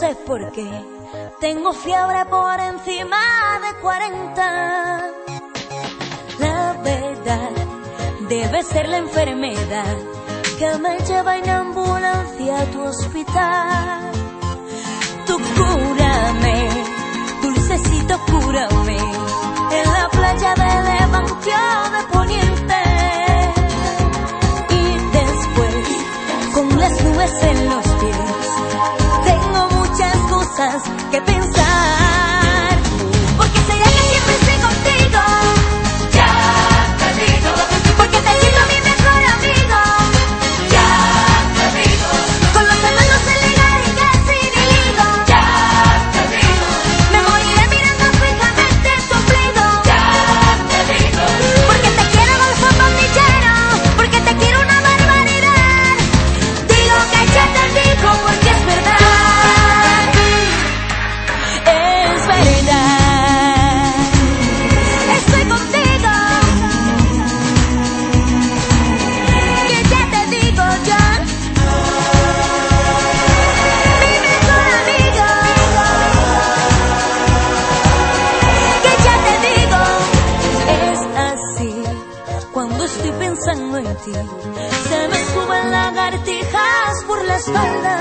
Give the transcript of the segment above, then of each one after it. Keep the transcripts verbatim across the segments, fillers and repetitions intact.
sé por qué tengo fiebre por encima de cuarenta. La verdad debe ser la enfermedad que me lleva en ambulancia a tu hospital. Tú cúrame, dulcecito cúrame, en la playa de Levante o de Poniente. Y después, con las nubes en los pies, tengo muchas cosas que pensar. Porque será que siempre estoy contigo. Ya te digo. Porque te siento mi mejor amigo. Ya te digo. Con los hermanos en ligar y casi ni ligo. Ya te digo. Me moriré mirando fijamente tu ombligo. Ya te digo. Porque te quiero golfo con mi chero. Porque te quiero una barbaridad. Digo que ya te digo porque es verdad. Es verdad. Estoy contigo. Que ya te digo ya. Mi mejor amigo. Que ya te digo. Es así. Cuando estoy pensando en ti, se me suben lagartijas por la espalda.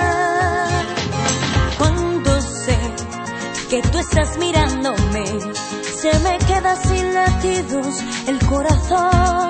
Cuando sé que tú estás mirándome, se me queda sin latidos el corazón.